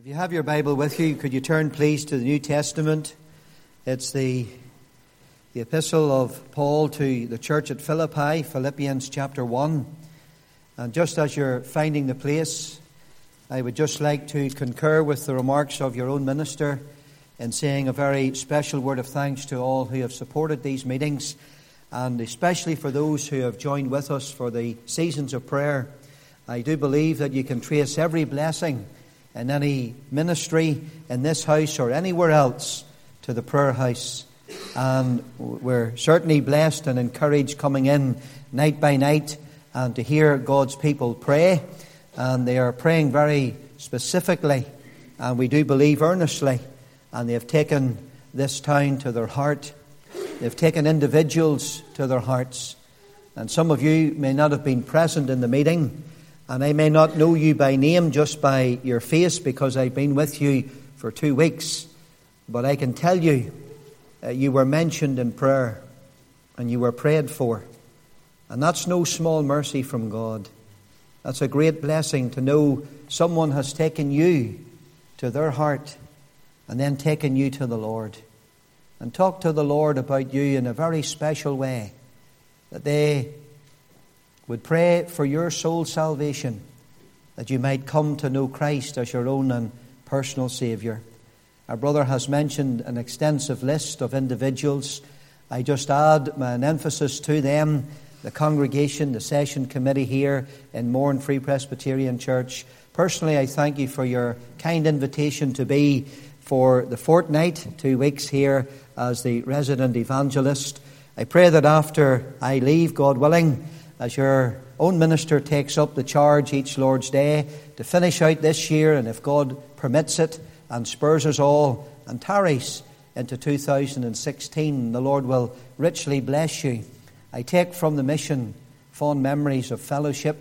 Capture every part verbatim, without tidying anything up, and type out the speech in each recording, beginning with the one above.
If you have your Bible with you, could you turn please to the New Testament? It's the, the epistle of Paul to the church at Philippi, Philippians chapter one. And just as you're finding the place, I would just like to concur with the remarks of your own minister in saying a very special word of thanks to all who have supported these meetings, and especially for those who have joined with us for the seasons of prayer. I do believe that you can trace every blessing in any ministry in this house or anywhere else to the prayer house. And we're certainly blessed and encouraged coming in night by night and to hear God's people pray. And they are praying very specifically, and we do believe earnestly. And they have taken this town to their heart. They've taken individuals to their hearts. And some of you may not have been present in the meeting, and I may not know you by name just by your face because I've been with you for two weeks. But I can tell you, uh, you were mentioned in prayer and you were prayed for. And that's no small mercy from God. That's a great blessing to know someone has taken you to their heart and then taken you to the Lord. And talk to the Lord about you in a very special way. That they would pray for your soul salvation, that you might come to know Christ as your own and personal Saviour. Our brother has mentioned an extensive list of individuals. I just add an emphasis to them, the congregation, the session committee here in Mourne Free Presbyterian Church. Personally, I thank you for your kind invitation to be for the fortnight, two weeks here as the resident evangelist. I pray that after I leave, God willing, as your own minister takes up the charge each Lord's Day to finish out this year, and if God permits it and spurs us all and tarries into two thousand sixteen, the Lord will richly bless you. I take from the mission fond memories of fellowship,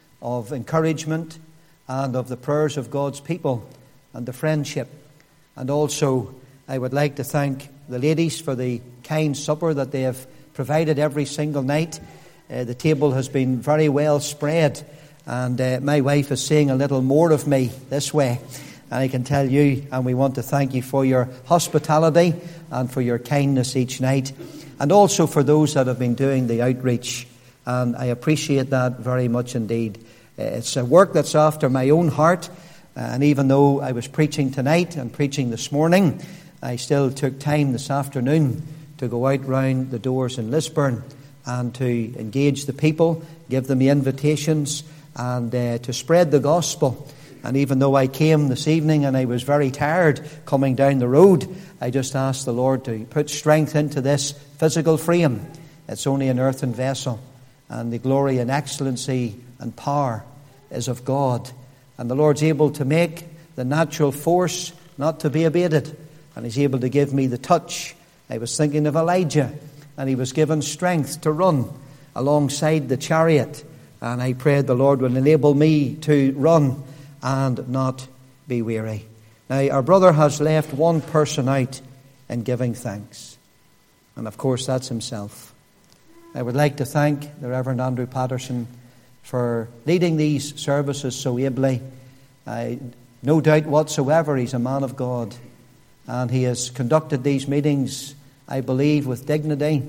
of encouragement, and of the prayers of God's people and the friendship. And also, I would like to thank the ladies for the kind supper that they have provided every single night. Uh, the table has been very well spread, and uh, my wife is seeing a little more of me this way. And I can tell you, and we want to thank you for your hospitality and for your kindness each night, and also for those that have been doing the outreach. And I appreciate that very much indeed. Uh, it's a work that's after my own heart, and even though I was preaching tonight and preaching this morning, I still took time this afternoon to go out round the doors in Lisburn and to engage the people, give them the invitations, and uh, to spread the gospel. And even though I came this evening and I was very tired coming down the road, I just asked the Lord to put strength into this physical frame. It's only an earthen vessel, and the glory and excellency and power is of God. And the Lord's able to make the natural force not to be abated, and He's able to give me the touch. I was thinking of Elijah, and he was given strength to run alongside the chariot. And I prayed the Lord would enable me to run and not be weary. Now, our brother has left one person out in giving thanks. And of course, that's himself. I would like to thank the Reverend Andrew Patterson for leading these services so ably. I, no doubt whatsoever, he's a man of God. And he has conducted these meetings, I believe, with dignity,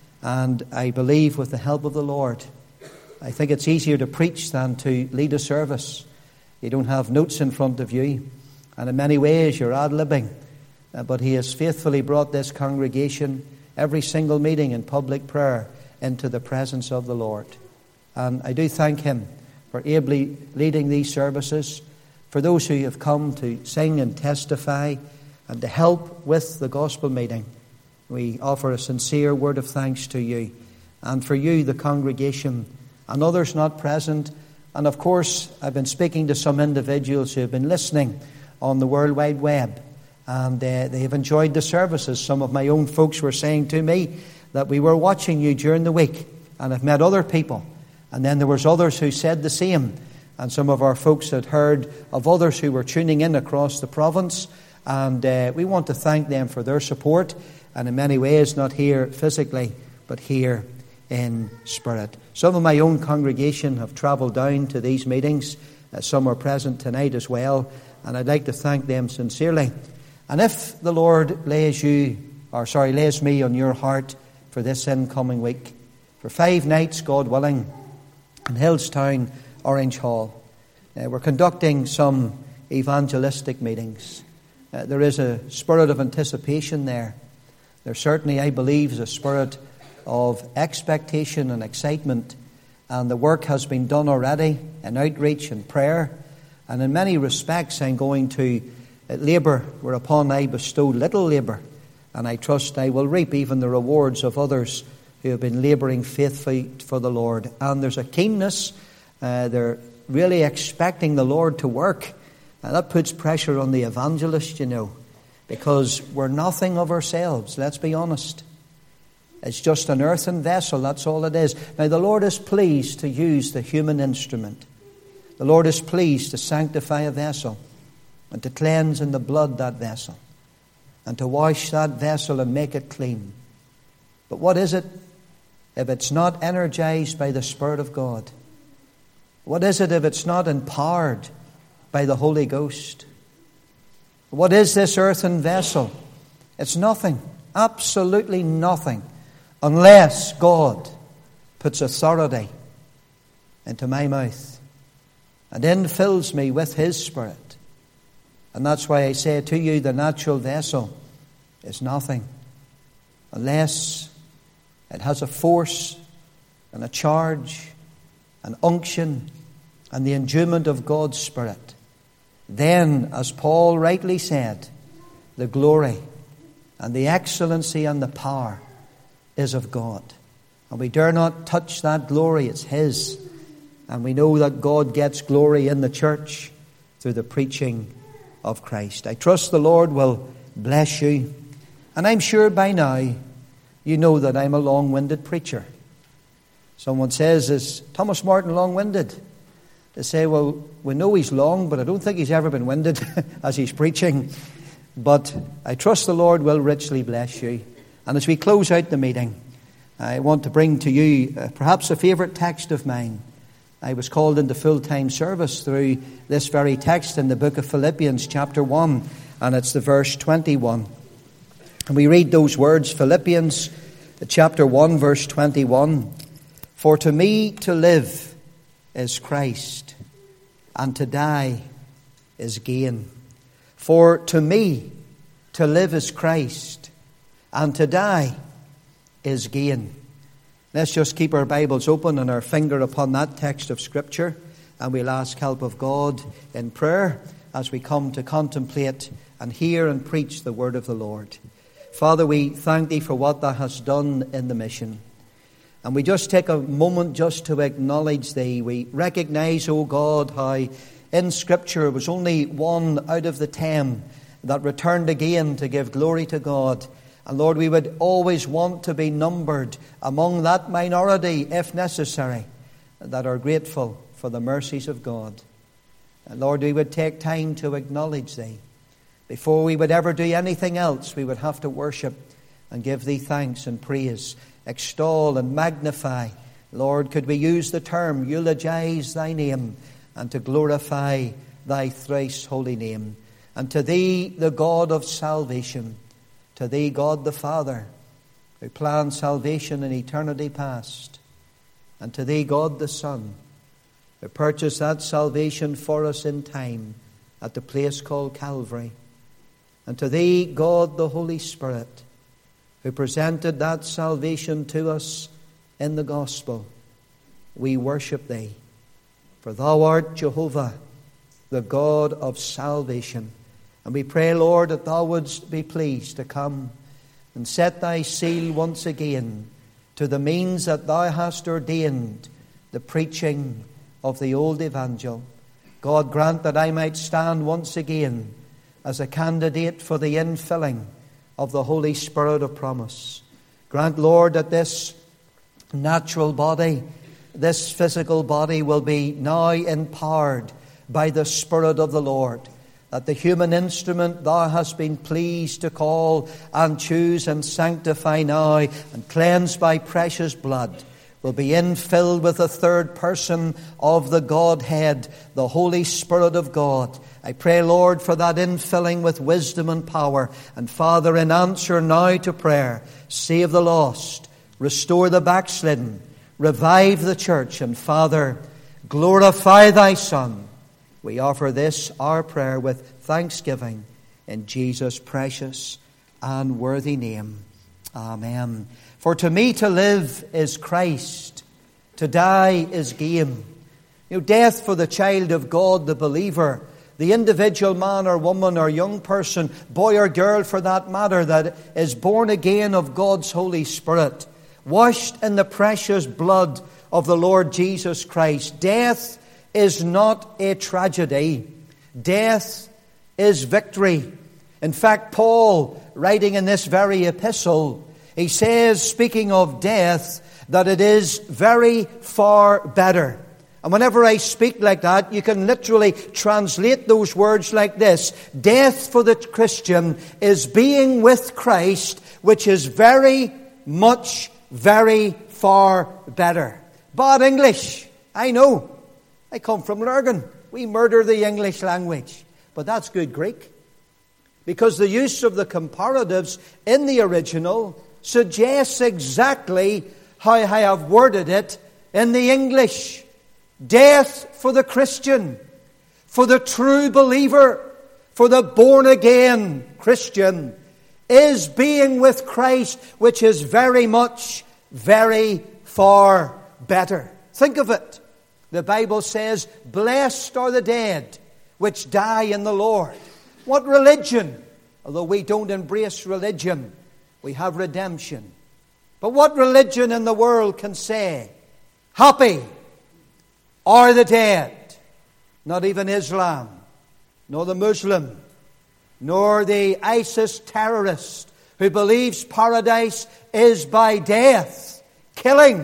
and I believe with the help of the Lord. I think it's easier to preach than to lead a service. You don't have notes in front of you, and in many ways you're ad-libbing. Uh, but he has faithfully brought this congregation, every single meeting in public prayer, into the presence of the Lord. And I do thank him for ably leading these services, for those who have come to sing and testify and to help with the gospel meeting. We offer a sincere word of thanks to you, and for you, the congregation, and others not present. And of course, I've been speaking to some individuals who have been listening on the World Wide Web, and uh, they have enjoyed the services. Some of my own folks were saying to me that we were watching you during the week, and I've met other people. And then there was others who said the same, and some of our folks had heard of others who were tuning in across the province, and uh, we want to thank them for their support. And in many ways, not here physically, but here in spirit. Some of my own congregation have travelled down to these meetings. Uh, some are present tonight as well. and I'd like to thank them sincerely. And if the Lord lays you, or sorry, lays me on your heart for this incoming week, for five nights, God willing, in Hillstown, Orange Hall, uh, we're conducting some evangelistic meetings. Uh, there is a spirit of anticipation there. There certainly, I believe, is a spirit of expectation and excitement. And the work has been done already in outreach and prayer. And in many respects, I'm going to labour whereupon I bestowed little labour. And I trust I will reap even the rewards of others who have been labouring faithfully for the Lord. And there's a keenness. Uh, they're really expecting the Lord to work. And that puts pressure on the evangelist, you know, because we're nothing of ourselves, let's be honest. It's just an earthen vessel, that's all it is. Now, the Lord is pleased to use the human instrument. The Lord is pleased to sanctify a vessel and to cleanse in the blood that vessel and to wash that vessel and make it clean. But what is it if it's not energized by the Spirit of God? What is it if it's not empowered by the Holy Ghost? What is this earthen vessel? It's nothing, absolutely nothing, unless God puts authority into my mouth and then fills me with His Spirit. And that's why I say to you, the natural vessel is nothing unless it has a force and a charge, an unction, and the endowment of God's Spirit. Then, as Paul rightly said, the glory and the excellency and the power is of God. And we dare not touch that glory, it's His. And we know that God gets glory in the church through the preaching of Christ. I trust the Lord will bless you. And I'm sure by now you know that I'm a long-winded preacher. Someone says, is Thomas Martin long-winded? They say, well, we know he's long, but I don't think he's ever been winded as he's preaching. But I trust the Lord will richly bless you. And as we close out the meeting, I want to bring to you uh, perhaps a favourite text of mine. I was called into full-time service through this very text in the book of Philippians chapter one, and it's the verse twenty-one. And we read those words, Philippians chapter one, verse twenty-one. For to me to live is Christ, and to die is gain. For to me to live is Christ, and to die is gain. Let's just keep our Bibles open and our finger upon that text of Scripture, and we'll ask help of God in prayer as we come to contemplate and hear and preach the word of the Lord. Father, we thank Thee for what Thou hast done in the mission. And we just take a moment just to acknowledge Thee. We recognize, O God, how in Scripture it was only one out of the ten that returned again to give glory to God. And Lord, we would always want to be numbered among that minority, if necessary, that are grateful for the mercies of God. And Lord, we would take time to acknowledge Thee. Before we would ever do anything else, we would have to worship and give Thee thanks and praise, extol and magnify. Lord, could we use the term eulogize Thy name and to glorify Thy thrice holy name. And to Thee, the God of salvation, to Thee, God the Father, who planned salvation in eternity past, and to Thee, God the Son, who purchased that salvation for us in time at the place called Calvary, and to Thee, God the Holy Spirit, who presented that salvation to us in the gospel, we worship Thee. For Thou art Jehovah, the God of salvation. And we pray, Lord, that Thou wouldst be pleased to come and set Thy seal once again to the means that Thou hast ordained, the preaching of the old evangel. God, grant that I might stand once again as a candidate for the infilling of the Holy Spirit of promise. Grant, Lord, that this natural body, this physical body, will be now empowered by the Spirit of the Lord, that the human instrument Thou hast been pleased to call and choose and sanctify now and cleanse by precious blood will be infilled with the third person of the Godhead, the Holy Spirit of God, I pray, Lord, for that infilling with wisdom and power. And Father, in answer now to prayer, save the lost, restore the backslidden, revive the church, and Father, glorify thy Son. We offer this, our prayer, with thanksgiving in Jesus' precious and worthy name. Amen. For to me to live is Christ, to die is gain. You know, death for the child of God, the believer, the individual man or woman or young person, boy or girl for that matter, that is born again of God's Holy Spirit, washed in the precious blood of the Lord Jesus Christ. Death is not a tragedy. Death is victory. In fact, Paul, writing in this very epistle, he says, speaking of death, that it is very far better. And whenever I speak like that, you can literally translate those words like this. Death for the Christian is being with Christ, which is very much, very far better. Bad English, I know. I come from Lurgan. We murder the English language. But that's good Greek. Because the use of the comparatives in the original suggests exactly how I have worded it in the English. Death for the Christian, for the true believer, for the born-again Christian, is being with Christ, which is very much, very far better. Think of it. The Bible says, blessed are the dead which die in the Lord. What religion? Although we don't embrace religion, we have redemption. But what religion in the world can say, happy are the dead? Not even Islam, nor the Muslim, nor the ISIS terrorist who believes paradise is by death, killing.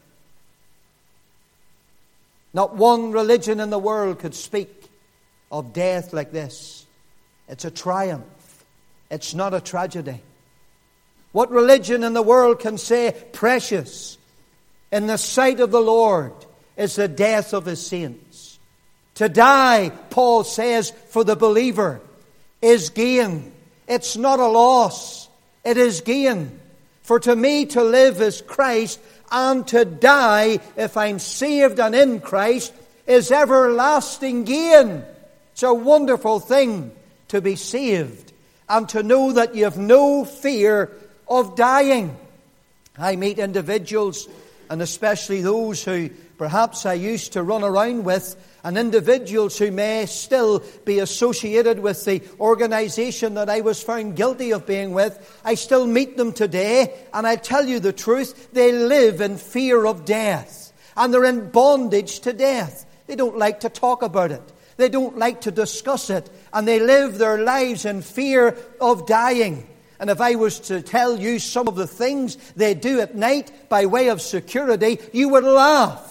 Not one religion in the world could speak of death like this. It's a triumph. It's not a tragedy. What religion in the world can say precious in the sight of the Lord is the death of his saints? To die, Paul says, for the believer is gain. It's not a loss. It is gain. For to me to live is Christ, and to die, if I'm saved and in Christ, is everlasting gain. It's a wonderful thing to be saved and to know that you have no fear of dying. I meet individuals, and especially those who perhaps I used to run around with, and individuals who may still be associated with the organization that I was found guilty of being with. I still meet them today, and I tell you the truth, they live in fear of death, and they're in bondage to death. They don't like to talk about it. They don't like to discuss it, and they live their lives in fear of dying. And if I was to tell you some of the things they do at night by way of security, you would laugh.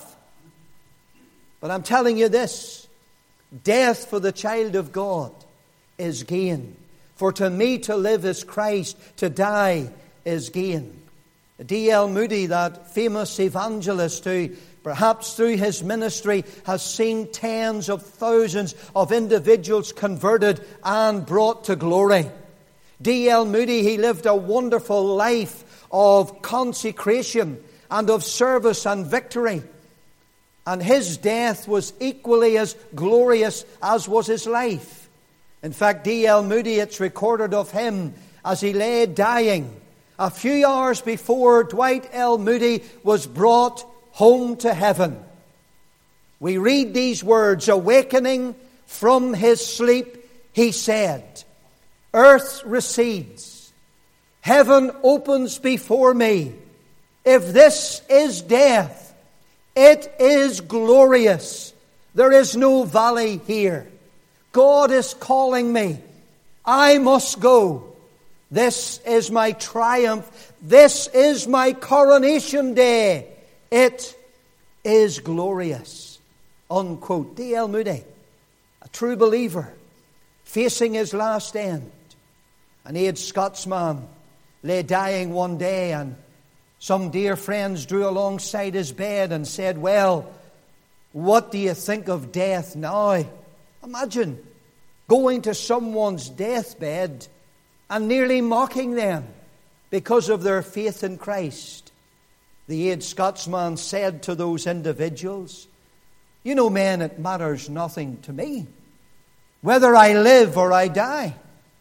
But I'm telling you this, death for the child of God is gain. For to me to live is Christ, to die is gain. D L Moody, that famous evangelist who perhaps through his ministry has seen tens of thousands of individuals converted and brought to glory. D L Moody, he lived a wonderful life of consecration and of service and victory. And his death was equally as glorious as was his life. In fact, D L Moody, it's recorded of him as he lay dying, a few hours before Dwight L. Moody was brought home to heaven. We read these words, awakening from his sleep, he said, earth recedes, heaven opens before me. If this is death, it is glorious. There is no valley here. God is calling me. I must go. This is my triumph. This is my coronation day. It is glorious. Unquote. D L Moody, a true believer, facing his last end. An aged Scotsman lay dying one day, and some dear friends drew alongside his bed and said, well, what do you think of death now? Imagine going to someone's deathbed and nearly mocking them because of their faith in Christ. The aged Scotsman said to those individuals, "You know, men, it matters nothing to me whether I live or I die.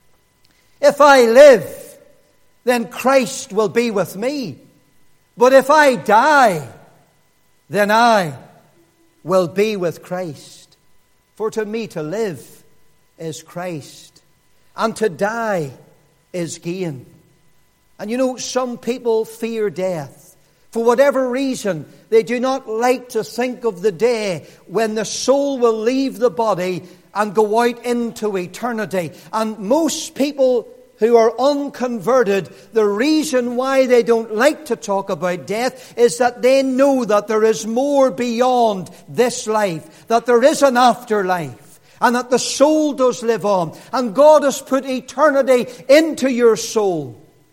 If I live, then Christ will be with me. But if I die, then I will be with Christ. For to me to live is Christ, and to die is gain." And you know, some people fear death. For whatever reason, they do not like to think of the day when the soul will leave the body and go out into eternity. And most people who are unconverted, the reason why they don't like to talk about death is that they know that there is more beyond this life, that there is an afterlife, and that the soul does live on. And God has put eternity into your soul.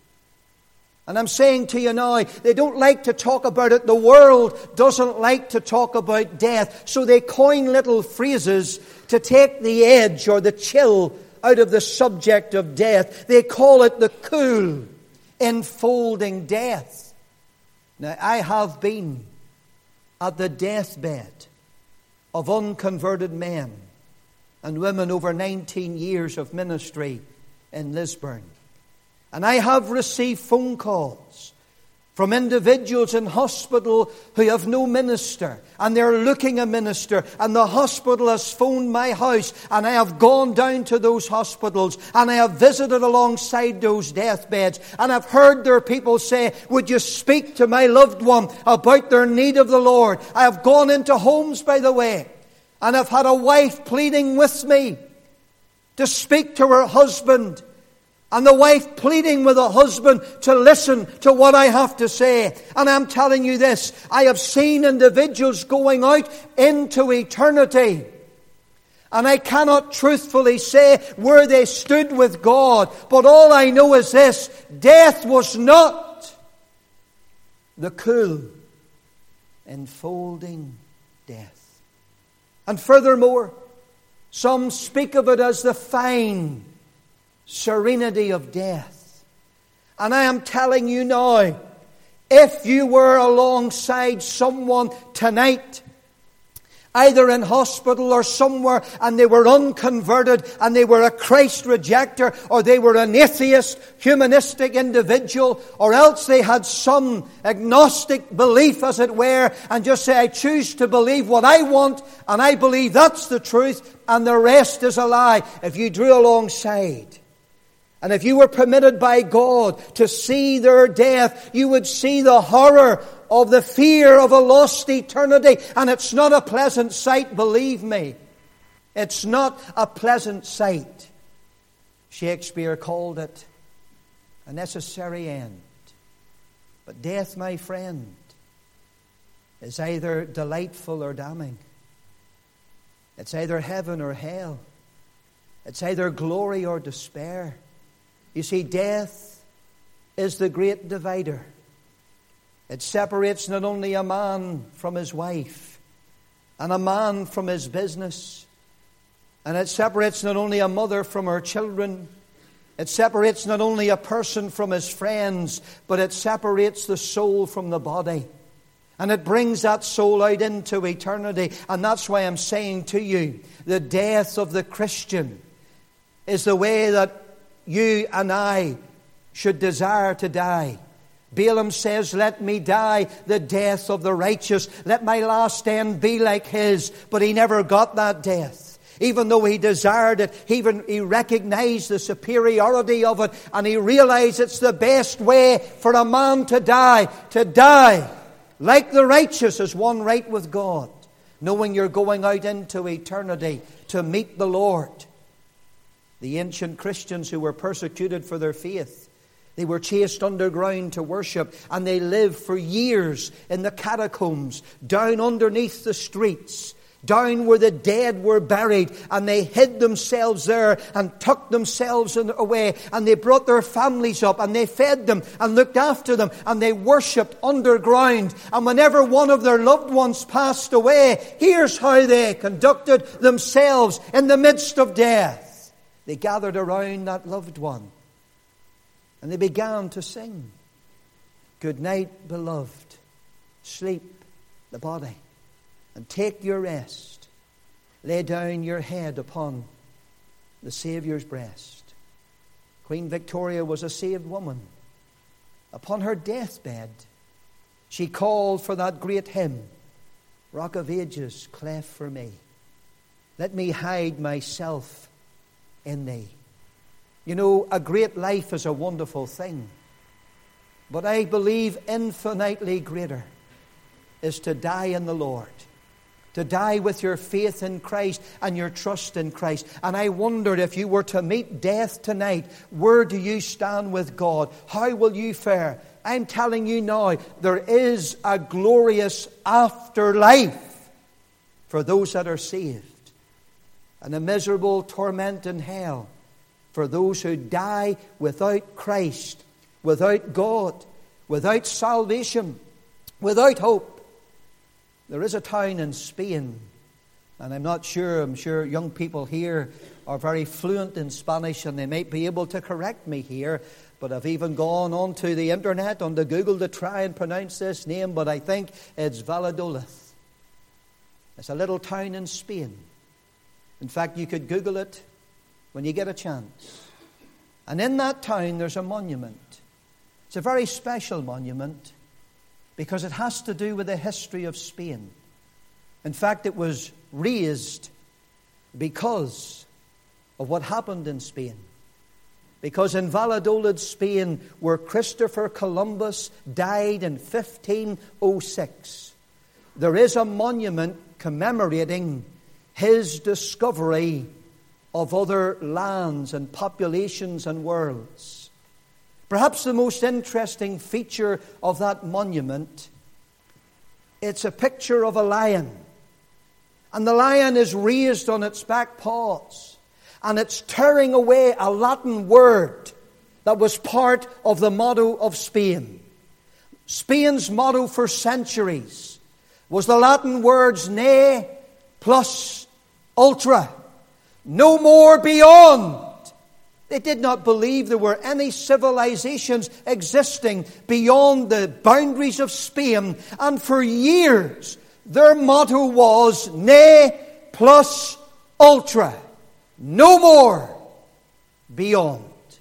And I'm saying to you now, they don't like to talk about it. The world doesn't like to talk about death. So they coin little phrases to take the edge or the chill out of the subject of death. They call it the cool, enfolding death. Now, I have been at the deathbed of unconverted men and women over nineteen years of ministry in Lisburn. And I have received phone calls from individuals in hospital who have no minister, and they're looking a minister, and the hospital has phoned my house, and I have gone down to those hospitals, and I have visited alongside those deathbeds, and I've heard their people say, "Would you speak to my loved one about their need of the Lord?" I have gone into homes, by the way, and I've had a wife pleading with me to speak to her husband, and the wife pleading with the husband to listen to what I have to say. And I'm telling you this, I have seen individuals going out into eternity, and I cannot truthfully say where they stood with God. But all I know is this: death was not the cool, enfolding death. And furthermore, some speak of it as the fine serenity of death. And I am telling you now, if you were alongside someone tonight, either in hospital or somewhere, and they were unconverted, and they were a Christ rejecter, or they were an atheist, humanistic individual, or else they had some agnostic belief, as it were, and just say, "I choose to believe what I want, and I believe that's the truth, and the rest is a lie." If you drew alongside, and if you were permitted by God to see their death, you would see the horror of the fear of a lost eternity. And it's not a pleasant sight, believe me. It's not a pleasant sight. Shakespeare called it a necessary end. But death, my friend, is either delightful or damning. It's either heaven or hell. It's either glory or despair. You see, death is the great divider. It separates not only a man from his wife, and a man from his business, and it separates not only a mother from her children, it separates not only a person from his friends, but it separates the soul from the body. And it brings that soul out into eternity. And that's why I'm saying to you, the death of the Christian is the way that you and I should desire to die. Balaam says, "Let me die the death of the righteous. Let my last end be like his." But he never got that death. Even though he desired it, he even he recognized the superiority of it, and he realized it's the best way for a man to die. To die like the righteous is one right with God, knowing you're going out into eternity to meet the Lord. The ancient Christians who were persecuted for their faith, they were chased underground to worship, and they lived for years in the catacombs, down underneath the streets, down where the dead were buried, and they hid themselves there and tucked themselves away, and they brought their families up, and they fed them and looked after them, and they worshipped underground. And whenever one of their loved ones passed away, here's how they conducted themselves in the midst of death. they gathered around that loved one and they began to sing, "Good night, beloved. Sleep the body and take your rest. Lay down your head upon the Saviour's breast." Queen Victoria was a saved woman. Upon her deathbed, she called for that great hymn, "Rock of Ages, cleft for me. Let me hide myself in thee." You know, a great life is a wonderful thing. But I believe infinitely greater is to die in the Lord. To die with your faith in Christ and your trust in Christ. And I wondered, if you were to meet death tonight, where do you stand with God? How will you fare? I'm telling you now, there is a glorious afterlife for those that are saved, and a miserable torment in hell for those who die without Christ, without God, without salvation, without hope. There is a town in Spain, and I'm not sure, I'm sure young people here are very fluent in Spanish and they might be able to correct me here, but I've even gone onto the internet, onto Google, to try and pronounce this name, but I think it's Valladolid. It's a little town in Spain. In fact, you could Google it when you get a chance. And in that town there's a monument. It's a very special monument, because it has to do with the history of Spain. In fact, it was raised because of what happened in Spain. Because in Valladolid, Spain, where Christopher Columbus died in fifteen oh six, there is a monument commemorating his discovery of other lands and populations and worlds. Perhaps the most interesting feature of that monument, it's a picture of a lion. And the lion is raised on its back paws. And it's tearing away a Latin word that was part of the motto of Spain. Spain's motto for centuries was the Latin words ne plus ultra. No more beyond. They did not believe there were any civilizations existing beyond the boundaries of Spain. And for years, their motto was ne plus ultra. No more beyond.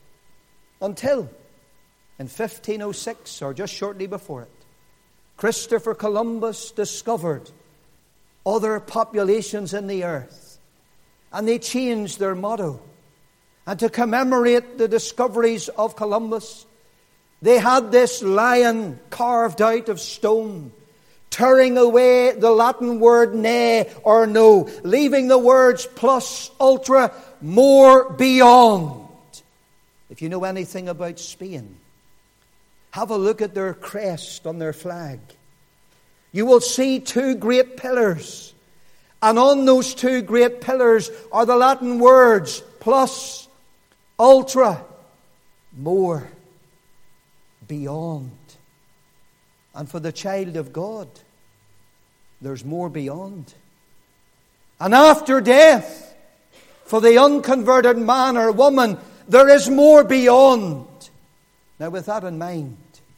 Until in fifteen oh six, or just shortly before it, Christopher Columbus discovered other populations in the earth. And they changed their motto. And to commemorate the discoveries of Columbus, they had this lion carved out of stone, tearing away the Latin word ne or no, leaving the words plus, ultra, more, beyond. If you know anything about Spain, have a look at their crest on their flag. You will see two great pillars. And on those two great pillars are the Latin words plus, ultra, more, beyond. And for the child of God, there's more beyond. And after death, for the unconverted man or woman, there is more beyond. Now, with that in mind,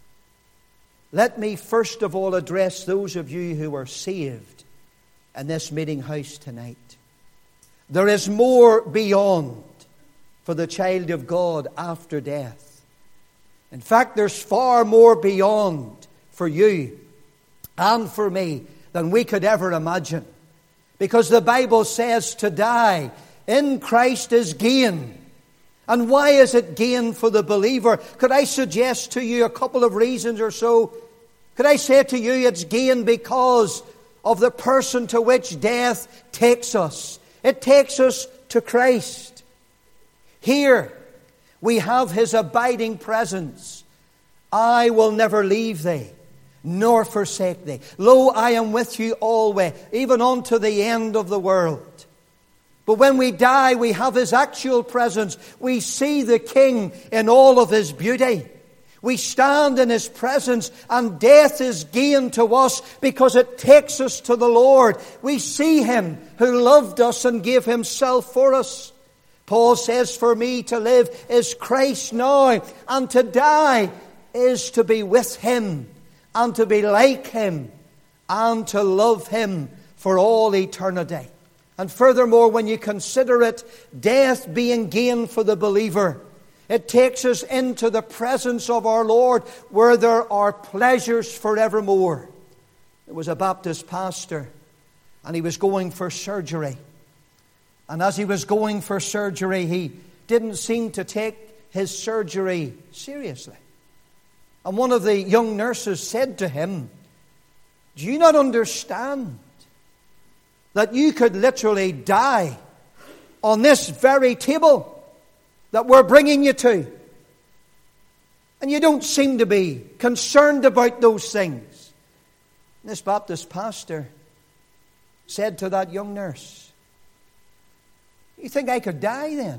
let me first of all address those of you who are saved in this meeting house tonight. There is more beyond for the child of God after death. In fact, there's far more beyond for you and for me than we could ever imagine. Because the Bible says to die in Christ is gain. And why is it gain for the believer? Could I suggest to you a couple of reasons or so? Could I say to you it's gain because of the person to which death takes us? It takes us to Christ. Here we have His abiding presence. I will never leave thee, nor forsake thee. Lo, I am with you always, even unto the end of the world. But when we die, we have His actual presence. We see the King in all of His beauty. We stand in His presence, and death is gain to us because it takes us to the Lord. We see Him who loved us and gave Himself for us. Paul says, for me to live is Christ now, and to die is to be with Him, and to be like Him, and to love Him for all eternity. And furthermore, when you consider it, death being gain for the believer, it takes us into the presence of our Lord, where there are pleasures forevermore. There was a Baptist pastor, and he was going for surgery. And as he was going for surgery, he didn't seem to take his surgery seriously. And one of the young nurses said to him, do you not understand that you could literally die on this very table that we're bringing you to? And you don't seem to be concerned about those things. And this Baptist pastor said to that young nurse, you think I could die then?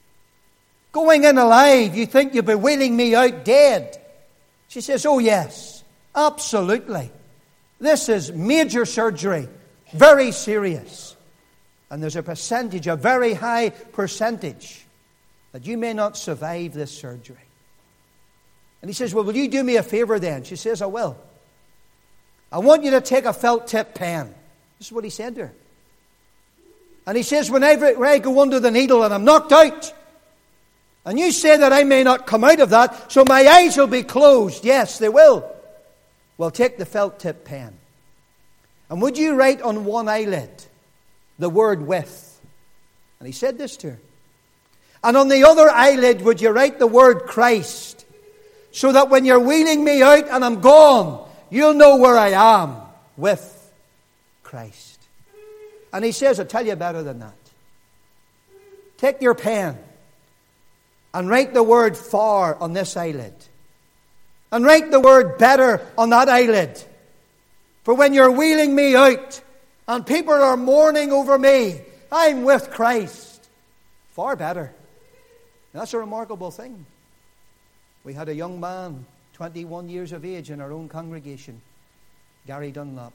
Going in alive, you think you'd be wheeling me out dead? She says, oh yes, absolutely. This is major surgery, very serious. And there's a percentage, a very high percentage, that you may not survive this surgery. And he says, well, will you do me a favor then? She says, I will. I want you to take a felt tip pen. This is what he said to her. And he says, whenever I go under the needle and I'm knocked out, and you say that I may not come out of that, so my eyes will be closed. Yes, they will. Well, take the felt tip pen. And would you write on one eyelid the word with? And he said this to her. And on the other eyelid, would you write the word Christ? So that when you're wheeling me out and I'm gone, you'll know where I am with Christ. And he says, I'll tell you better than that. Take your pen and write the word for on this eyelid. And write the word better on that eyelid. For when you're wheeling me out and people are mourning over me, I'm with Christ. Far better. That's a remarkable thing. We had a young man, twenty-one years of age, in our own congregation, Gary Dunlop.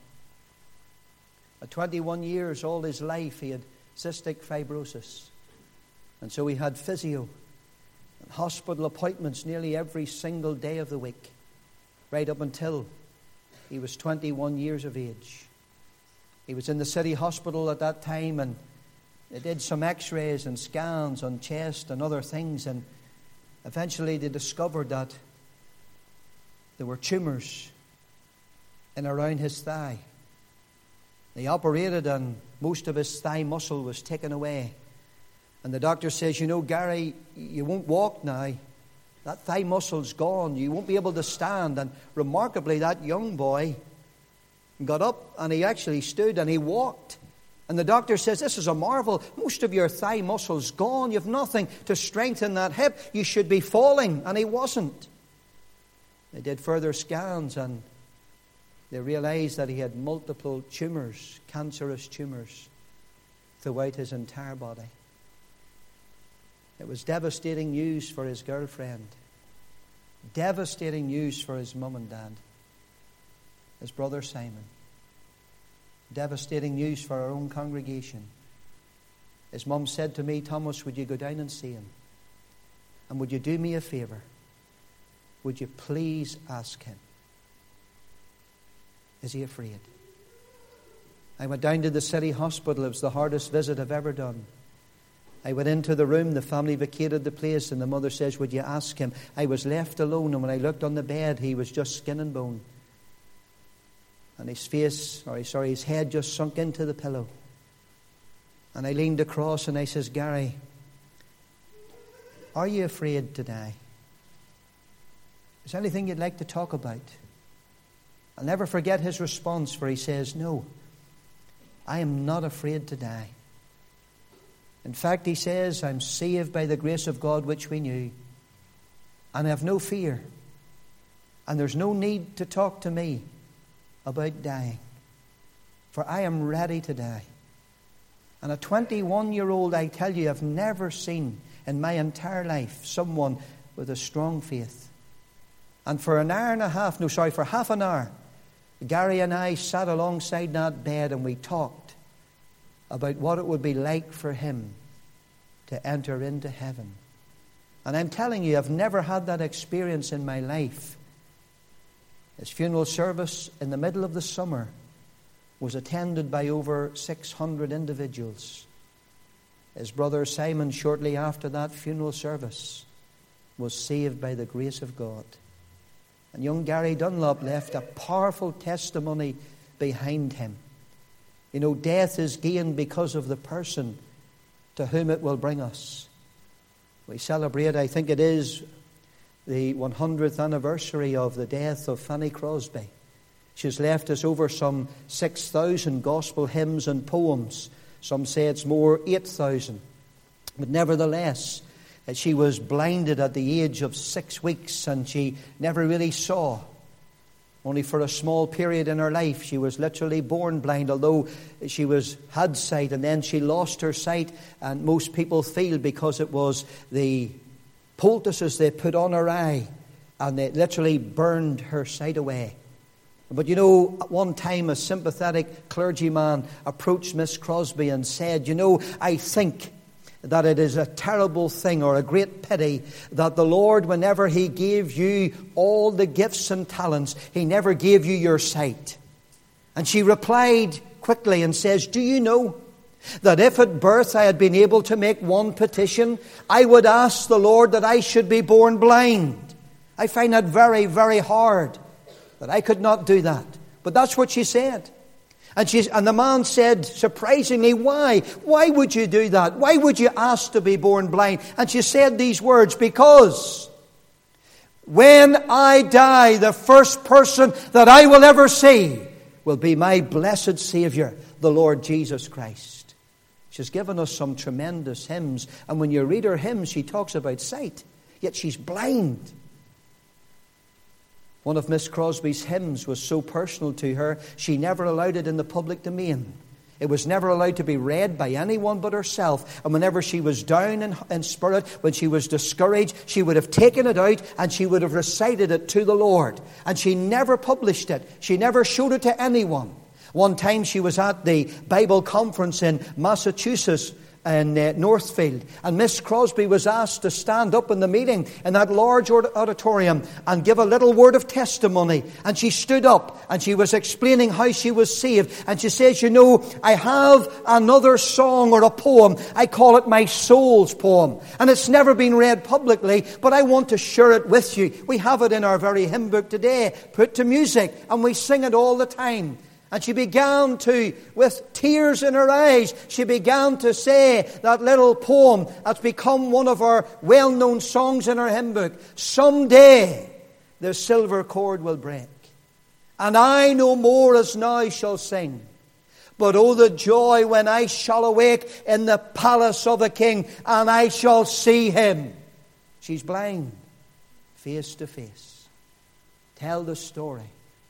At twenty-one years, all his life, he had cystic fibrosis. And so he had physio and hospital appointments nearly every single day of the week, right up until he was twenty-one years of age. He was in the city hospital at that time, and they did some x-rays and scans on chest and other things, and eventually they discovered that there were tumours in around his thigh. They operated and most of his thigh muscle was taken away. And the doctor says, you know, Gary, you won't walk now. That thigh muscle's gone. You won't be able to stand. And remarkably, that young boy got up and he actually stood and he walked. And the doctor says, this is a marvel. Most of your thigh muscle's gone. You have nothing to strengthen that hip. You should be falling. And he wasn't. They did further scans and they realized that he had multiple tumours, cancerous tumours, throughout his entire body. It was devastating news for his girlfriend. Devastating news for his mum and dad. His brother Simon. Devastating news for our own congregation. His mum said to me, Thomas, would you go down and see him? And would you do me a favour? Would you please ask him? Is he afraid? I went down to the city hospital. It was the hardest visit I've ever done. I went into the room. The family vacated the place. And the mother says, would you ask him? I was left alone. And when I looked on the bed, he was just skin and bone. And his face, or sorry, his head just sunk into the pillow. And I leaned across and I says, Gary, are you afraid to die? Is there anything you'd like to talk about? I'll never forget his response, for he says, no, I am not afraid to die. In fact, he says, I'm saved by the grace of God which we knew, and I have no fear, and there's no need to talk to me about dying, for I am ready to die. And a twenty-one-year-old, I tell you, I've never seen in my entire life someone with a strong faith. And for an hour and a half, no, sorry, for half an hour, Gary and I sat alongside that bed and we talked about what it would be like for him to enter into heaven. And I'm telling you, I've never had that experience in my life. His funeral service in the middle of the summer was attended by over six hundred individuals. His brother Simon, shortly after that funeral service, was saved by the grace of God. And young Gary Dunlop left a powerful testimony behind him. You know, death is gained because of the person to whom it will bring us. We celebrate, I think it is, the one hundredth anniversary of the death of Fanny Crosby. She's left us over some six thousand gospel hymns and poems. Some say it's more, eight thousand. But nevertheless, she was blinded at the age of six weeks and she never really saw. Only for a small period in her life. She was literally born blind, although she was had sight, and then she lost her sight, and most people feel because it was the poultices they put on her eye, and they literally burned her sight away. But you know, at one time a sympathetic clergyman approached Miss Crosby and said, you know, I think that it is a terrible thing or a great pity that the Lord, whenever He gave you all the gifts and talents, He never gave you your sight. And she replied quickly and says, do you know that if at birth I had been able to make one petition, I would ask the Lord that I should be born blind. I find that very, very hard, that I could not do that. But that's what she said. And, she, and the man said, surprisingly, why? Why would you do that? Why would you ask to be born blind? And she said these words, because when I die, the first person that I will ever see will be my blessed Savior, the Lord Jesus Christ. She's given us some tremendous hymns. And when you read her hymns, she talks about sight, yet she's blind. One of Miss Crosby's hymns was so personal to her, she never allowed it in the public domain. It was never allowed to be read by anyone but herself. And whenever she was down in, in spirit, when she was discouraged, she would have taken it out and she would have recited it to the Lord. And she never published it. She never showed it to anyone. One time she was at the Bible conference in Massachusetts, in uh, Northfield, and Miss Crosby was asked to stand up in the meeting in that large auditorium and give a little word of testimony. And she stood up and she was explaining how she was saved. And she says, you know, I have another song or a poem. I call it my soul's poem. And it's never been read publicly, but I want to share it with you. We have it in our very hymn book today, put to music, and we sing it all the time. And she began to, with tears in her eyes, she began to say that little poem that's become one of our well-known songs in our hymn book. Someday the silver cord will break, and I no more as now shall sing. But oh, the joy when I shall awake in the palace of the King, and I shall see Him. She's blind, face to face. Tell the story.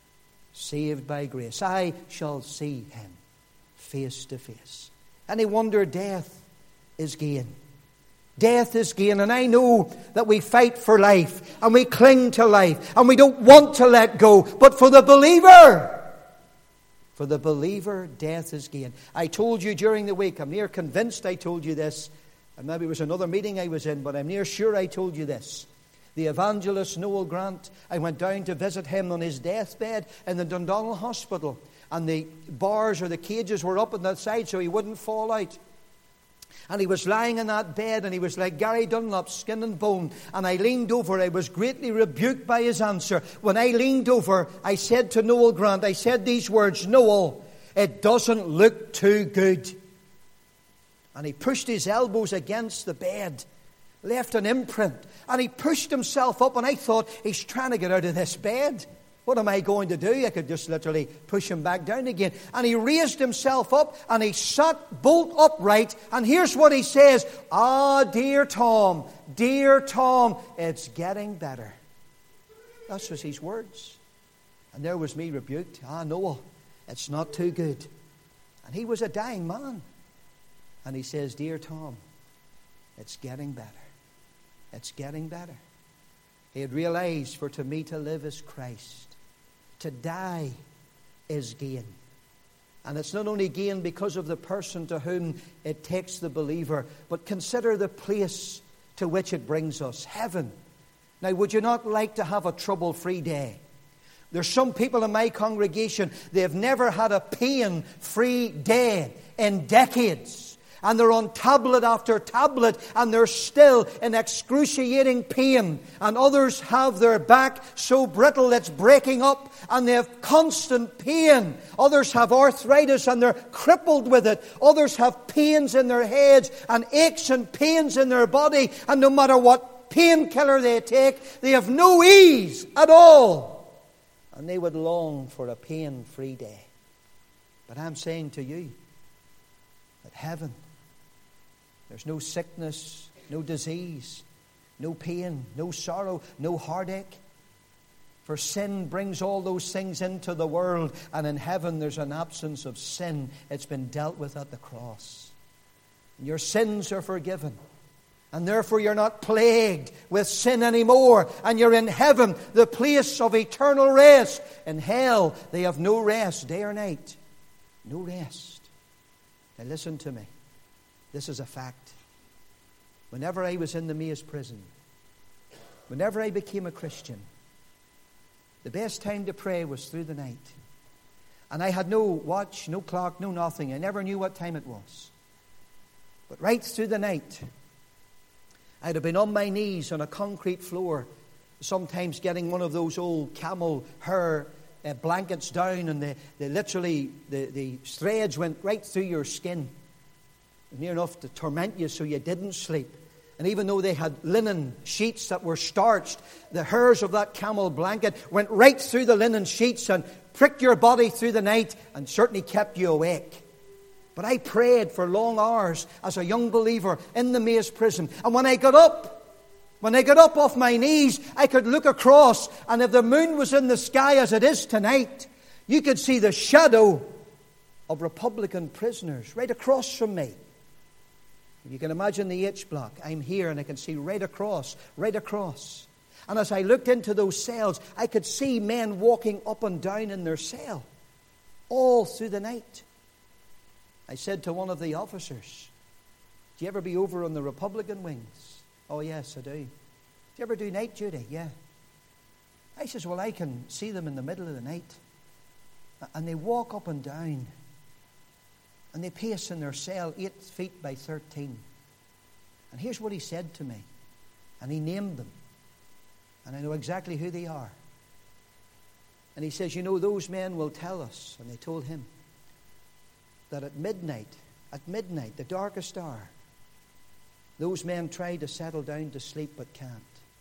Saved by grace. I shall see Him face to face. Any wonder death is gain? Death is gain. And I know that we fight for life and we cling to life and we don't want to let go. But for the believer, for the believer, death is gain. I told you during the week, I'm near convinced I told you this, and maybe it was another meeting I was in, but I'm near sure I told you this. The evangelist Noel Grant, I went down to visit him on his deathbed in the Dundonald Hospital. And the bars or the cages were up on that side so he wouldn't fall out. And he was lying in that bed and he was like Gary Dunlop, skin and bone. And I leaned over. I was greatly rebuked by his answer. When I leaned over, I said to Noel Grant, I said these words, Noel, it doesn't look too good. And he pushed his elbows against the bed, left an imprint, and he pushed himself up, and I thought, he's trying to get out of this bed. What am I going to do? I could just literally push him back down again. And he raised himself up, and he sat bolt upright, and here's what he says, ah, dear Tom, dear Tom, it's getting better. That's just his words. And there was me rebuked, ah, Noel, it's not too good. And he was a dying man. And he says, dear Tom, it's getting better. It's getting better. He had realized, for to me to live is Christ. To die is gain. And it's not only gain because of the person to whom it takes the believer, but consider the place to which it brings us, heaven. Now, would you not like to have a trouble-free day? There's some people in my congregation, they've never had a pain-free day in decades. And they're on tablet after tablet, and they're still in excruciating pain. And others have their back so brittle it's breaking up, and they have constant pain. Others have arthritis, and they're crippled with it. Others have pains in their heads, and aches and pains in their body. And no matter what painkiller they take, they have no ease at all. And they would long for a pain-free day. But I'm saying to you that heaven, there's no sickness, no disease, no pain, no sorrow, no heartache. For sin brings all those things into the world, and in heaven there's an absence of sin. It's been dealt with at the cross. And your sins are forgiven. And therefore you're not plagued with sin anymore. And you're in heaven, the place of eternal rest. In hell, they have no rest, day or night. No rest. Now listen to me. This is a fact. Whenever I was in the Maze prison, whenever I became a Christian, the best time to pray was through the night. And I had no watch, no clock, no nothing. I never knew what time it was. But right through the night, I'd have been on my knees on a concrete floor, sometimes getting one of those old camel hair uh, blankets down, and they, they literally, the, the threads went right through your skin, near enough to torment you so you didn't sleep. And even though they had linen sheets that were starched, the hairs of that camel blanket went right through the linen sheets and pricked your body through the night and certainly kept you awake. But I prayed for long hours as a young believer in the Maze prison. And when I got up, when I got up off my knees, I could look across, and if the moon was in the sky as it is tonight, you could see the shadow of Republican prisoners right across from me. You can imagine the H block. I'm here and I can see right across, right across. And as I looked into those cells, I could see men walking up and down in their cell all through the night. I said to one of the officers, do you ever be over on the Republican wings? Oh, yes, I do. Do you ever do night duty? Yeah. I says, well, I can see them in the middle of the night. And they walk up and down. And they pace in their cell eight feet by thirteen. And here's what he said to me. And he named them. And I know exactly who they are. And he says, you know, those men will tell us, and they told him, that at midnight, at midnight, the darkest hour, those men try to settle down to sleep but can't.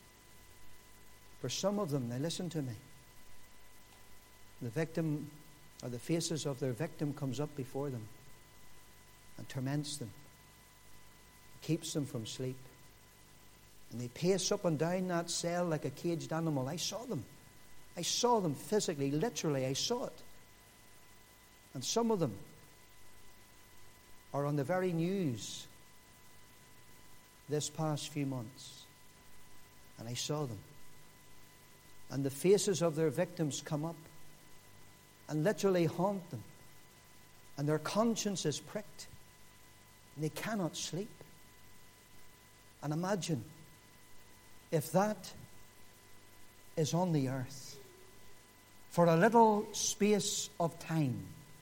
For some of them, now listen to me, the victim, or the faces of their victim comes up before them and torments them, keeps them from sleep. And they pace up and down that cell like a caged animal. I saw them. I saw them physically, literally, I saw it. And some of them are on the very news this past few months. And I saw them. And the faces of their victims come up and literally haunt them. And their conscience is pricked. And they cannot sleep. And imagine if that is on the earth for a little space of time,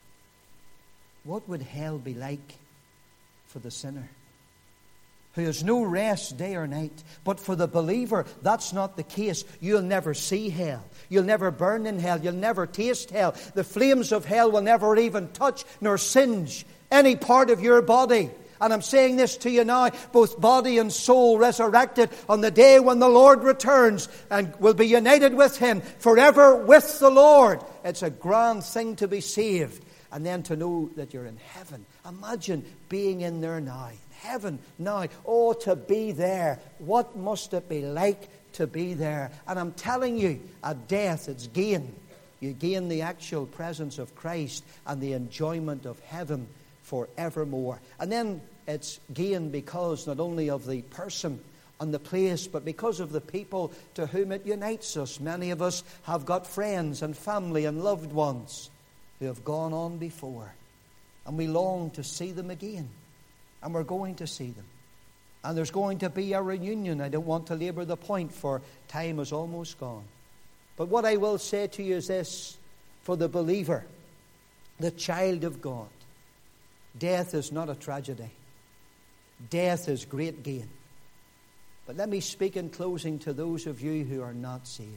what would hell be like for the sinner who has no rest day or night? But for the believer, that's not the case. You'll never see hell. You'll never burn in hell. You'll never taste hell. The flames of hell will never even touch nor singe any part of your body. And I'm saying this to you now, both body and soul resurrected on the day when the Lord returns and will be united with Him forever with the Lord. It's a grand thing to be saved. And then to know that you're in heaven. Imagine being in there now. Heaven now. Oh, to be there. What must it be like to be there? And I'm telling you, at death it's gain. You gain the actual presence of Christ and the enjoyment of heaven forevermore. And then it's gain because not only of the person and the place, but because of the people to whom it unites us. Many of us have got friends and family and loved ones who have gone on before. And we long to see them again. And we're going to see them. And there's going to be a reunion. I don't want to labour the point, for time is almost gone. But what I will say to you is this: for the believer, the child of God, death is not a tragedy. Death is great gain. But let me speak in closing to those of you who are not saved.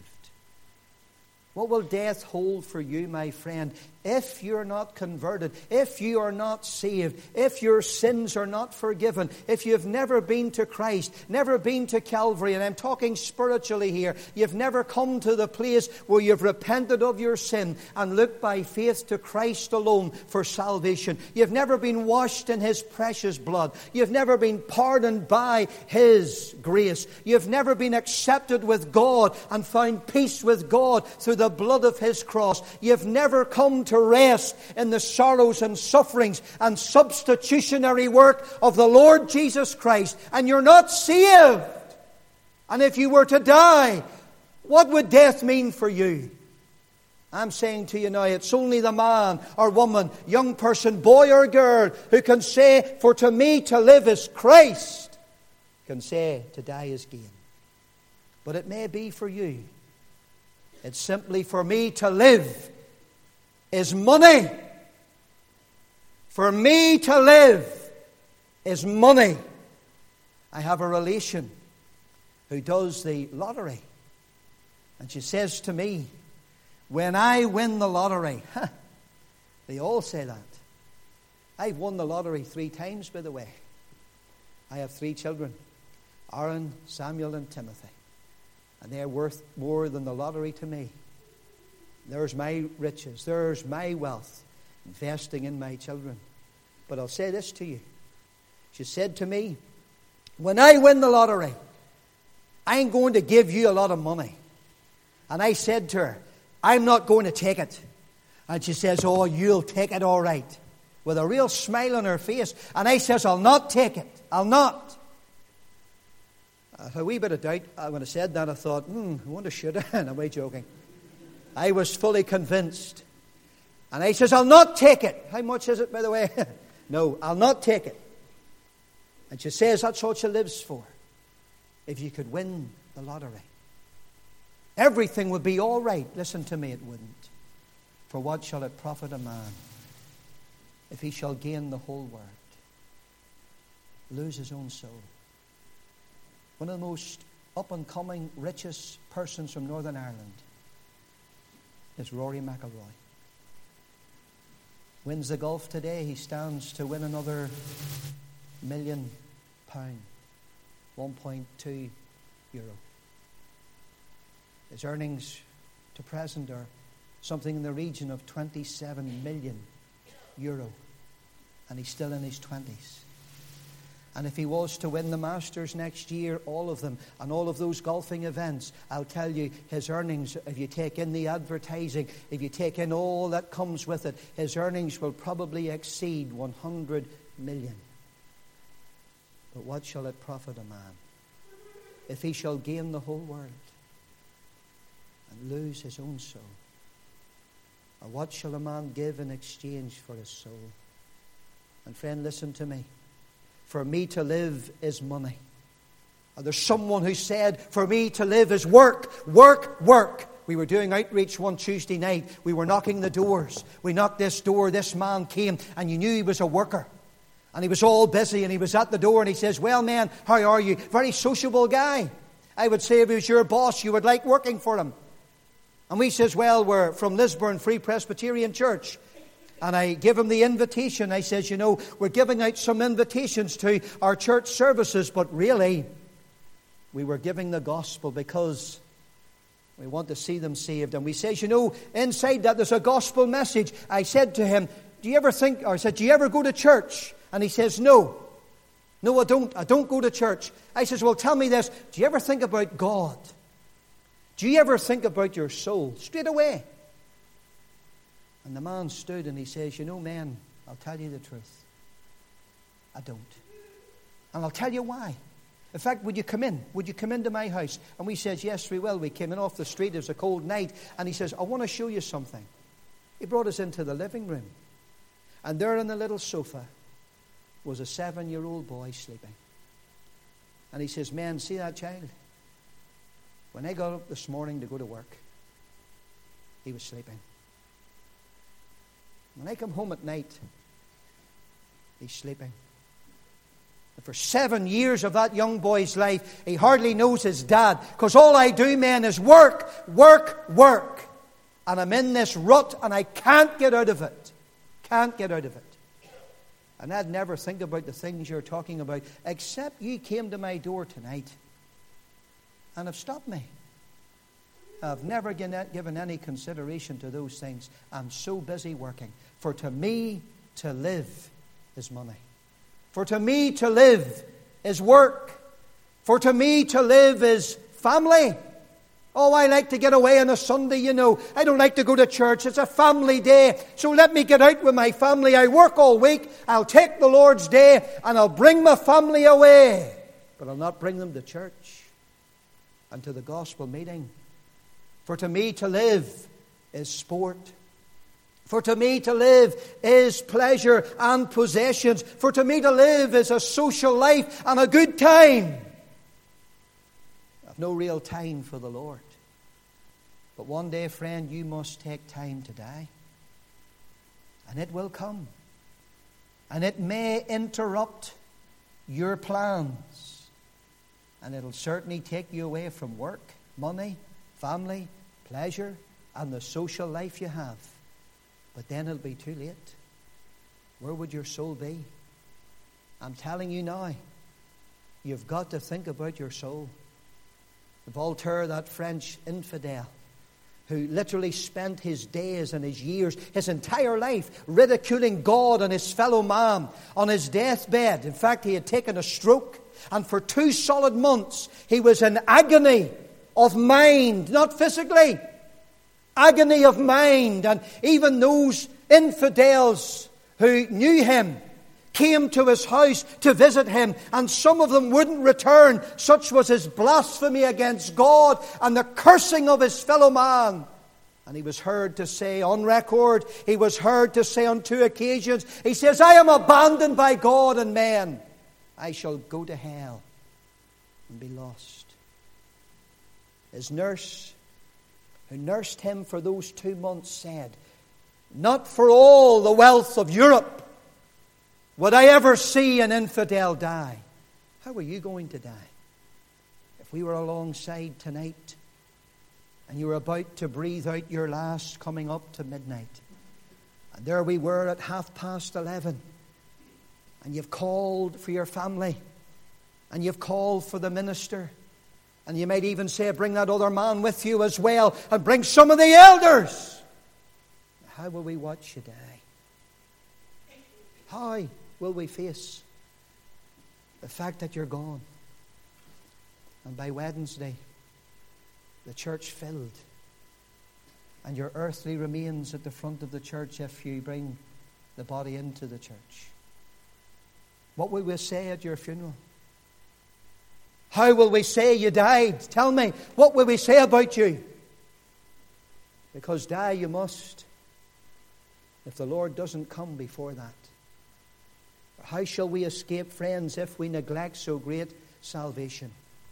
What will death hold for you, my friend, if you're not converted, if you are not saved, if your sins are not forgiven, if you've never been to Christ, never been to Calvary, and I'm talking spiritually here, you've never come to the place where you've repented of your sin and looked by faith to Christ alone for salvation. You've never been washed in His precious blood. You've never been pardoned by His grace. You've never been accepted with God and found peace with God through the the blood of His cross. You've never come to rest in the sorrows and sufferings and substitutionary work of the Lord Jesus Christ, and you're not saved. And if you were to die, what would death mean for you? I'm saying to you now, it's only the man or woman, young person, boy or girl, who can say, for to me to live is Christ, can say to die is gain. But it may be for you. It's simply, for me to live is money. For me to live is money. I have a relation who does the lottery. And she says to me, when I win the lottery, they all say that. I've won the lottery three times, by the way. I have three children, Aaron, Samuel, and Timothy. And they're worth more than the lottery to me. There's my riches. There's my wealth investing in my children. But I'll say this to you. She said to me, when I win the lottery, I'm going to give you a lot of money. And I said to her, I'm not going to take it. And she says, oh, you'll take it all right. With a real smile on her face. And I says, I'll not take it. I'll not. I had a wee bit of doubt. When I said that, I thought, hmm, I wonder should I? Am I joking? I was fully convinced. And I says, I'll not take it. How much is it, by the way? No, I'll not take it. And she says that's what she lives for. If you could win the lottery, everything would be all right. Listen to me, it wouldn't. For what shall it profit a man if he shall gain the whole world, lose his own soul? One of the most up-and-coming, richest persons from Northern Ireland is Rory McIlroy. Wins the golf today, he stands to win another million pound, one point two euro. His earnings to present are something in the region of twenty-seven million euro, and he's still in his twenties. And if he was to win the Masters next year, all of them, and all of those golfing events, I'll tell you, his earnings, if you take in the advertising, if you take in all that comes with it, his earnings will probably exceed one hundred million. But what shall it profit a man if he shall gain the whole world and lose his own soul? Or what shall a man give in exchange for his soul? And friend, listen to me. For me to live is money. And there's someone who said, for me to live is work, work, work. We were doing outreach one Tuesday night. We were knocking the doors. We knocked this door. This man came, and you knew he was a worker. And he was all busy, and he was at the door, and he says, well, man, how are you? Very sociable guy. I would say if he was your boss, you would like working for him. And we says, well, we're from Lisburn Free Presbyterian Church. And I give him the invitation. I says, you know, we're giving out some invitations to our church services, but really, we were giving the gospel because we want to see them saved. And we says, you know, inside that there's a gospel message. I said to him, do you ever think, or I said, do you ever go to church? And he says, no. No, I don't. I don't go to church. I says, well, tell me this. Do you ever think about God? Do you ever think about your soul? Straight away. And the man stood and he says, you know, man, I'll tell you the truth. I don't. And I'll tell you why. In fact, would you come in? Would you come into my house? And we says, yes, we will. We came in off the street. It was a cold night. And he says, I want to show you something. He brought us into the living room. And there on the little sofa was a seven-year-old boy sleeping. And he says, "Men, see that child? When I got up this morning to go to work, he was sleeping. When I come home at night, he's sleeping." And for seven years of that young boy's life, he hardly knows his dad. Because all I do, men, is work, work, work. And I'm in this rut and I can't get out of it. Can't get out of it. And I'd never think about the things you're talking about, except you came to my door tonight and have stopped me. I've never given any consideration to those things. I'm so busy working. For to me, to live is money. For to me, to live is work. For to me, to live is family. Oh, I like to get away on a Sunday, you know. I don't like to go to church. It's a family day. So let me get out with my family. I work all week. I'll take the Lord's day and I'll bring my family away. But I'll not bring them to church and to the gospel meeting. For to me, to live is sport. For to me to live is pleasure and possessions. For to me to live is a social life and a good time. I have no real time for the Lord. But one day, friend, you must take time to die. And it will come. And it may interrupt your plans. And it'll certainly take you away from work, money, family, pleasure, and the social life you have. But then it'll be too late. Where would your soul be? I'm telling you now, you've got to think about your soul. Voltaire, that French infidel, who literally spent his days and his years, his entire life, ridiculing God and his fellow man on his deathbed. In fact, he had taken a stroke, and for two solid months he was in agony of mind, not physically. Agony of mind. And even those infidels who knew him came to his house to visit him, and some of them wouldn't return. Such was his blasphemy against God and the cursing of his fellow man. And he was heard to say on record, he was heard to say on two occasions, he says, "I am abandoned by God and men. I shall go to hell and be lost." His nurse, who nursed him for those two months, said, "Not for all the wealth of Europe would I ever see an infidel die." How are you going to die? If we were alongside tonight and you were about to breathe out your last, coming up to midnight, and there we were at half past eleven, and you've called for your family, and you've called for the minister, and you might even say, bring that other man with you as well, and bring some of the elders. How will we watch you die? How will we face the fact that you're gone? And by Wednesday, the church filled, and your earthly remains at the front of the church if you bring the body into the church. What will we say at your funeral? How will we say you died? Tell me, what will we say about you? Because die you must, if the Lord doesn't come before that. How shall we escape, friends, if we neglect so great salvation?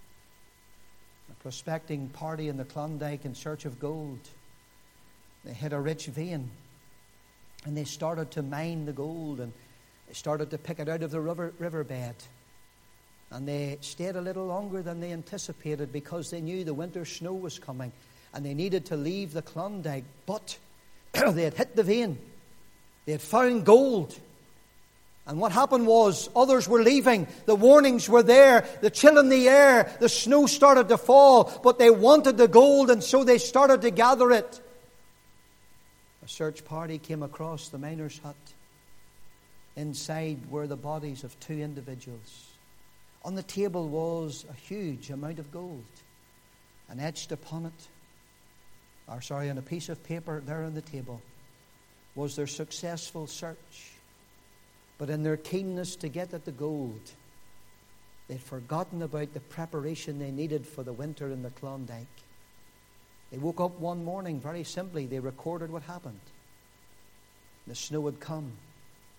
A prospecting party in the Klondike in search of gold. They hit a rich vein, and they started to mine the gold, and they started to pick it out of the river riverbed. And they stayed a little longer than they anticipated because they knew the winter snow was coming and they needed to leave the Klondike. But they had hit the vein. They had found gold. And what happened was others were leaving. The warnings were there. The chill in the air. The snow started to fall. But they wanted the gold, and so they started to gather it. A search party came across the miner's hut. Inside were the bodies of two individuals. On the table was a huge amount of gold, and etched upon it, or sorry, on a piece of paper there on the table, was their successful search. But in their keenness to get at the gold, they'd forgotten about the preparation they needed for the winter in the Klondike. They woke up one morning, very simply, they recorded what happened. The snow had come,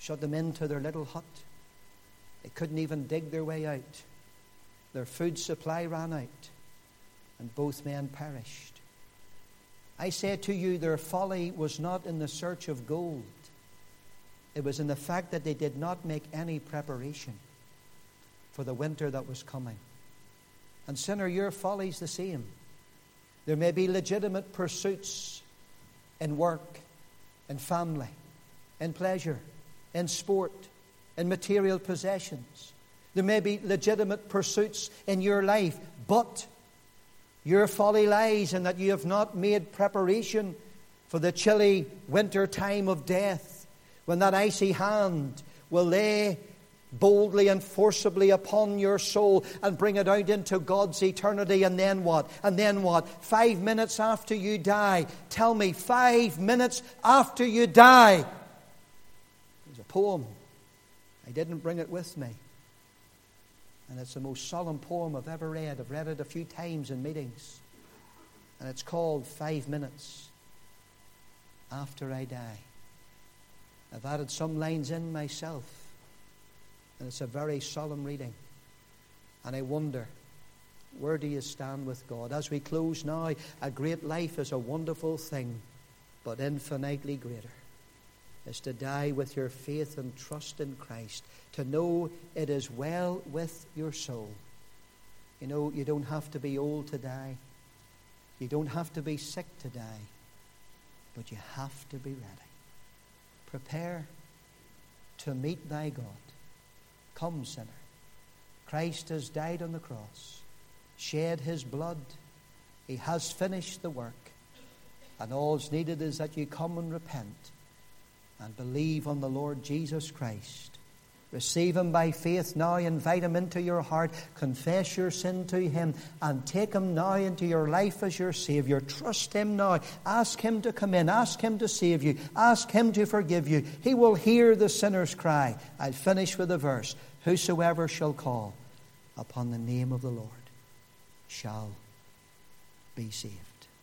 shut them into their little hut. They couldn't even dig their way out. Their food supply ran out, and both men perished. I say to you, their folly was not in the search of gold. It was in the fact that they did not make any preparation for the winter that was coming. And sinner, your folly's the same. There may be legitimate pursuits in work, in family, in pleasure, in sport, in material possessions. There may be legitimate pursuits in your life, but your folly lies in that you have not made preparation for the chilly winter time of death, when that icy hand will lay boldly and forcibly upon your soul and bring it out into God's eternity. And then what? And then what? Five minutes after you die. Tell me, five minutes after you die. There's a poem. I didn't bring it with me. And it's the most solemn poem I've ever read. I've read it a few times in meetings. And it's called Five Minutes After I Die. I've added some lines in myself. And it's a very solemn reading. And I wonder, where do you stand with God? As we close now, a great life is a wonderful thing, but infinitely greater is to die with your faith and trust in Christ, to know it is well with your soul. You know, you don't have to be old to die. You don't have to be sick to die. But you have to be ready. Prepare to meet thy God. Come, sinner. Christ has died on the cross, shed his blood. He has finished the work. And all that's needed is that you come and repent and believe on the Lord Jesus Christ. Receive him by faith now. Invite him into your heart. Confess your sin to him and take him now into your life as your Savior. Trust him now. Ask him to come in. Ask him to save you. Ask him to forgive you. He will hear the sinner's cry. I'll finish with a verse. Whosoever shall call upon the name of the Lord shall be saved.